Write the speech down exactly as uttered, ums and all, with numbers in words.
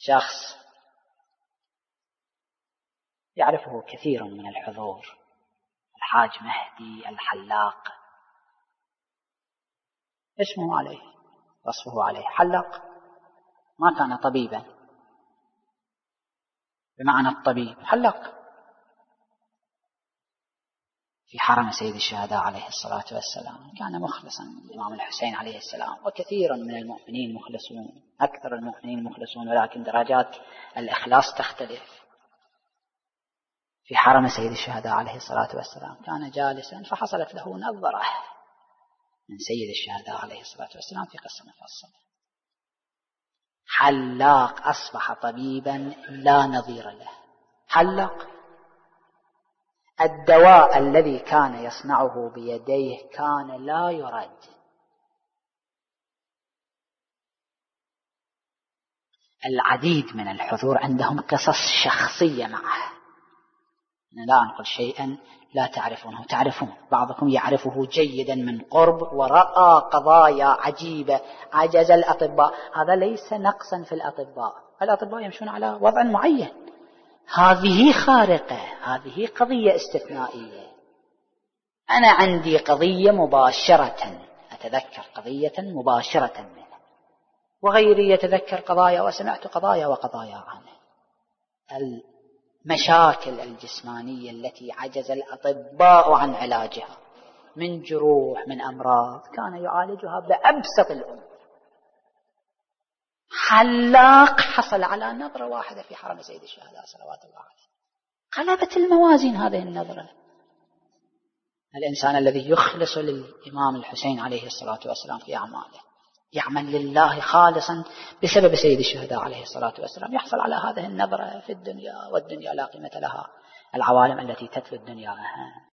شخص يعرفه كثير من الحضور، الحاج مهدي الحلاق، اسمه عليه، وصفه عليه حلاق، ما كان طبيبا بمعنى الطبيب، حلاق في حرم سيد الشهداء عليه الصلاة والسلام. كان مخلصا الإمام الحسين عليه السلام، وكثير من المؤمنين مخلصون، أكثر المؤمنين مخلصون، ولكن درجات الإخلاص تختلف. في حرم سيد الشهداء عليه الصلاة والسلام كان جالسا، فحصلت له نظرة من سيد الشهداء عليه الصلاة والسلام في قصة مفصلة. حلاق أصبح طبيبا لا نظير له. حلاق الدواء الذي كان يصنعه بيديه كان لا يرد. العديد من الحضور عندهم قصص شخصية معه. أنا لا أنقل شيئا لا تعرفونه، تعرفون، بعضكم يعرفه جيدا من قرب ورأى قضايا عجيبة عجز الأطباء. هذا ليس نقصا في الأطباء، الأطباء يمشون على وضع معين، هذه خارقة، هذه قضية استثنائية. أنا عندي قضية مباشرة، أتذكر قضية مباشرة منه، وغيري يتذكر قضايا، وسمعت قضايا وقضايا عنه. المشاكل الجسمانية التي عجز الأطباء عن علاجها من جروح، من أمراض، كان يعالجها بأبسط الأمور. حلاق حصل على نظرة واحدة في حرم سيد الشهداء صلوات الله عليه، قلبت الموازين هذه النظرة. الإنسان الذي يخلص للإمام الحسين عليه الصلاة والسلام في أعماله، يعمل لله خالصا بسبب سيد الشهداء عليه الصلاة والسلام، يحصل على هذه النظرة في الدنيا، والدنيا لا قيمة لها، العوالم التي تتلو الدنيا.